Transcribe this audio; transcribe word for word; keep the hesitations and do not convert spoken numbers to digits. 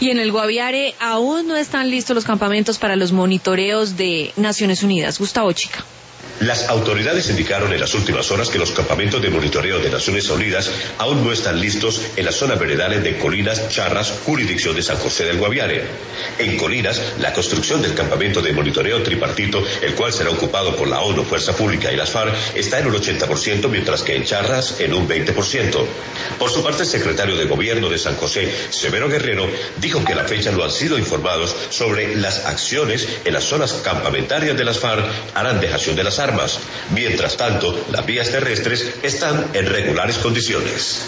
Y en el Guaviare aún no están listos los campamentos para los monitoreos de Naciones Unidas. Gustavo Chica. Las autoridades indicaron en las últimas horas que los campamentos de monitoreo de Naciones Unidas aún no están listos en las zonas veredales de Colinas, Charras, jurisdicción de San José del Guaviare. En Colinas, la construcción del campamento de monitoreo tripartito, el cual será ocupado por la ONU, Fuerza Pública y las FARC, está en un ochenta por ciento, mientras que en Charras en un veinte por ciento. Por su parte, el secretario de Gobierno de San José, Severo Guerrero, dijo que a la fecha no han sido informados sobre las acciones en las zonas campamentarias de las FARC harán dejación de las armas. Mientras tanto, las vías terrestres están en regulares condiciones.